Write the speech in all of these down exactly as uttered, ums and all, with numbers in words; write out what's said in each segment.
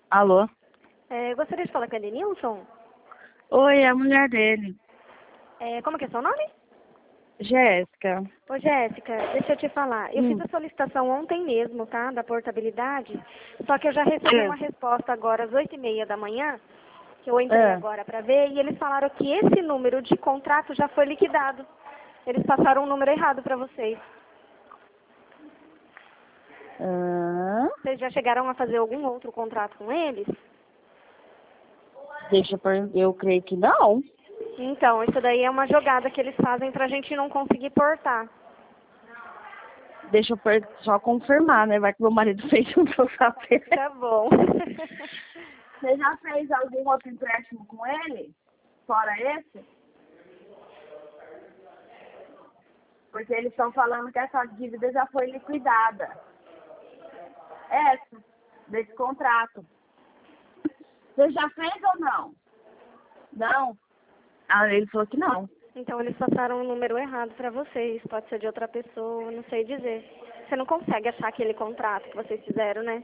Alô? É, eu gostaria de falar com a Edenilson. Oi, é a mulher dele. É, como que é seu nome? Jéssica. Ô, Jéssica, deixa eu te falar. Eu fiz Hum. a solicitação ontem mesmo, tá? Da portabilidade. Só que eu já recebi É. uma resposta agora às oito e meia da manhã, que eu entrei É. agora para ver, e eles falaram que esse número de contrato já foi liquidado. Eles passaram um número errado para vocês. Ah, Vocês já chegaram a fazer algum outro contrato com eles? deixa eu per... Eu creio que não. Então, isso daí é uma jogada que eles fazem pra gente não conseguir portar. Deixa eu per... só confirmar, né? Vai que meu marido fez um pra eu saber. Tá bom. Você já fez algum outro empréstimo com ele? Fora esse? Porque eles estão falando que essa dívida já foi liquidada. Essa, desse contrato. Você já fez ou não? Não. Ah, ele falou que não. Então eles passaram um número errado pra vocês. Pode ser de outra pessoa, não sei dizer. Você não consegue achar aquele contrato que vocês fizeram, né?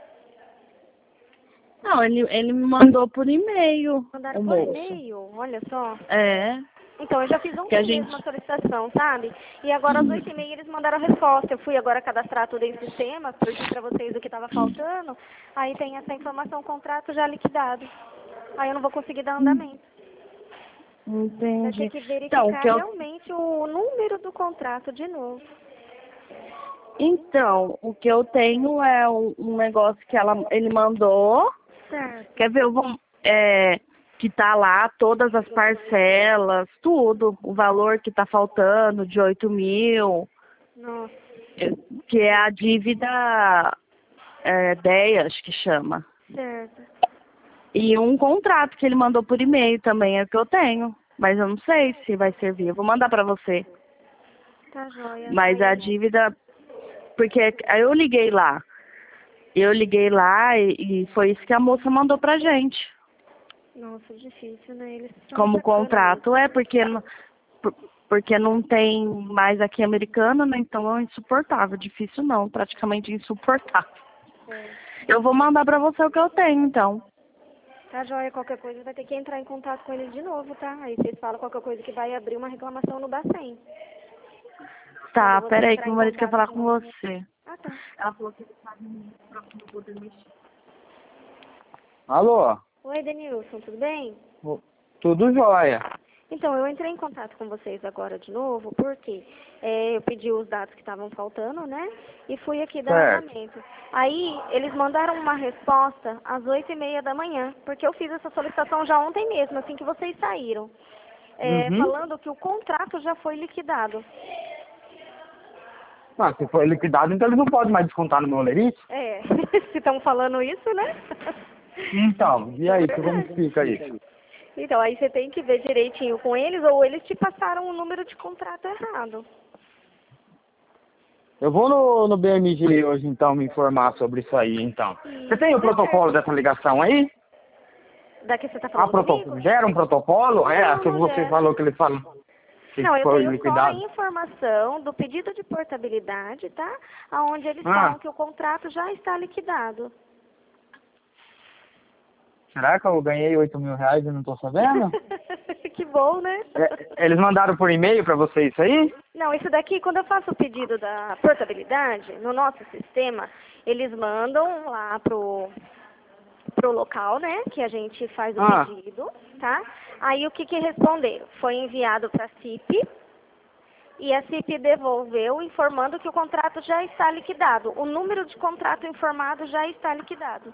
Não, ele, ele me mandou por e-mail, Mandaram o por moço. e-mail, olha só. É, Então, eu já fiz que a ontem mesmo gente... a solicitação, sabe? E agora às oito e meia eles mandaram a resposta. Eu fui agora cadastrar tudo em sistema, pedi pra vocês o que estava faltando. Aí tem essa informação, contrato já liquidado. Aí eu não vou conseguir dar andamento. Vai ter Entendi. que Então, o verificar que eu... realmente o número do contrato de novo. Então, o que eu tenho é um, um negócio que ela, ele mandou. Certo. Quer ver? Eu vou, é, que tá lá todas as parcelas, tudo. O valor que tá faltando de oito mil, Nossa. é, que é a dívida é, dez, acho que chama. Certo. E um contrato que ele mandou por e-mail também é o que eu tenho. Mas eu não sei se vai servir. Eu vou mandar pra você. Tá joia. Mas a Aí, dívida... Porque aí eu liguei lá. Eu liguei lá e, e foi isso que a moça mandou pra gente. nossa, difícil, né? Eles são Como sacanas mesmo. contrato. É porque, não- por- porque não tem mais aqui americano, né? Então é insuportável. Difícil não, praticamente insuportável. É. Eu vou mandar pra você o que eu tenho, então. Tá joia, qualquer coisa vai ter que entrar em contato com eles de novo, tá? Aí vocês falam qualquer coisa que vai abrir uma reclamação no Bacen. Tá, Quando você peraí que entrar meu em marido quer contato falar de com novo. você. Ah, tá. Ela falou que ele sabe o próximo poder mexer. Alô? Oi, Denilson, tudo bem? Ô, tudo jóia. Então, eu entrei em contato com vocês agora de novo, porque é, eu pedi os dados que estavam faltando, né? E fui aqui dar Certo. andamento. Aí, eles mandaram uma resposta às oito e meia da manhã, porque eu fiz essa solicitação já ontem mesmo, assim que vocês saíram. É, Uhum. falando que o contrato já foi liquidado. Ah, se foi liquidado, então eles não podem mais descontar no meu lerite? É, se estão falando isso, né? Então, e É aí, como que verdade. fica isso? Então, aí você tem que ver direitinho com eles, ou eles te passaram o número de contrato errado. Eu vou no, no B M G hoje, então, me informar sobre isso aí, então. Você tem o protocolo dessa ligação aí? Daqui você tá Ah, falando proto... comigo? Gera um protocolo? É, Não, a que não você gera. falou que eles falam que Não, eu foi tenho só a liquidado. informação do pedido de portabilidade, tá? Onde eles Ah, falam que o contrato já está liquidado. será que eu ganhei oito mil reais e não tô sabendo? Que bom, né? É, eles mandaram por e-mail pra você isso aí? Não, isso daqui, quando eu faço o pedido da portabilidade, no nosso sistema, eles mandam lá pro, pro local, né, que a gente faz o Ah, pedido, tá? Aí o que que responderam? Foi enviado para a C I P e a C I P devolveu informando que o contrato já está liquidado. O número de contrato informado já está liquidado.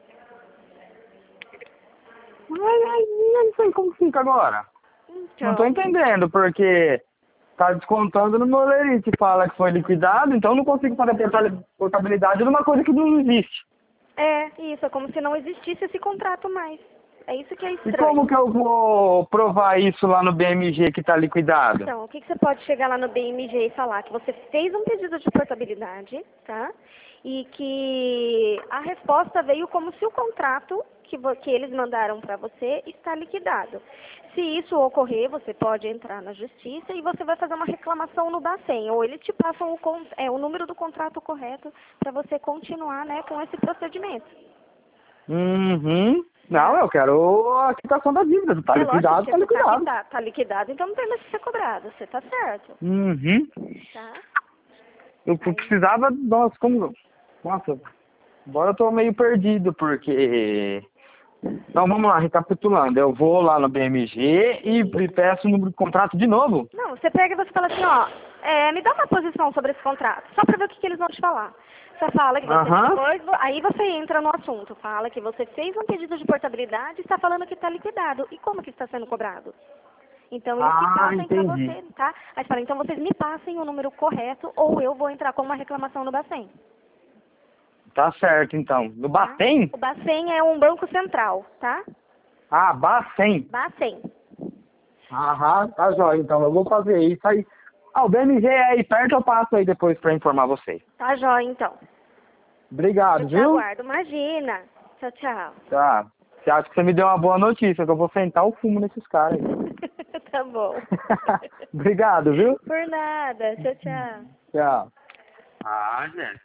Mas aí, eu não sei como fica agora. Não tô Então, entendendo, porque tá descontando no meu lerite, fala que foi liquidado, então eu não consigo fazer porta- portabilidade numa coisa que não existe. é isso, é como se não existisse esse contrato mais. É isso que é E estranho. como que eu vou provar isso lá no B M G que tá liquidado? Então, o que, que você pode chegar lá no B M G e falar? Que você fez um pedido de portabilidade, tá? E que a resposta veio como se o contrato que, vo- que eles mandaram para você está liquidado. Se isso ocorrer, você pode entrar na justiça e você vai fazer uma reclamação no Bacen, ou eles te passam o, con- é, o número do contrato correto para você continuar, né, com esse procedimento. Uhum. Não, eu quero a quitação da dívida. Tá É lógico liquidado, que tá você tá, liquidado. tá, tá liquidado, então não tem mais que ser cobrado. Você tá certo, Uhum. tá? Eu precisava, nossa, como... Nossa, agora eu tô meio perdido, porque... Então vamos lá, recapitulando. Eu vou lá no B M G e peço o número de contrato de novo. Não, você pega e você fala assim, ó, é, me dá uma posição sobre esse contrato, só pra ver o que, que eles vão te falar. Você fala que você Aham. depois, aí você entra no assunto, fala que você fez um pedido de portabilidade e está falando que está liquidado. E como que está sendo cobrado? Então eles Ah, que passem para entendi. você, tá? Aí você fala, então vocês me passem o número correto ou eu vou entrar com uma reclamação no Bacen. Tá certo, então. No Tá? Bacen? O Bacen é um banco central, tá? Ah, Bacen. Bacen. Aham, tá jóia. Então eu vou fazer isso aí. Ah, o B M G é aí perto, eu passo aí depois pra informar vocês. Tá jóia, então. Obrigado, Eu te viu? aguardo. Imagina. Tchau, tchau. Tá. Você acha que você me deu uma boa notícia, que eu vou sentar o fumo nesses caras aí. Tá bom. Obrigado, viu? Por nada. Tchau, tchau. Tchau. Ah, gente.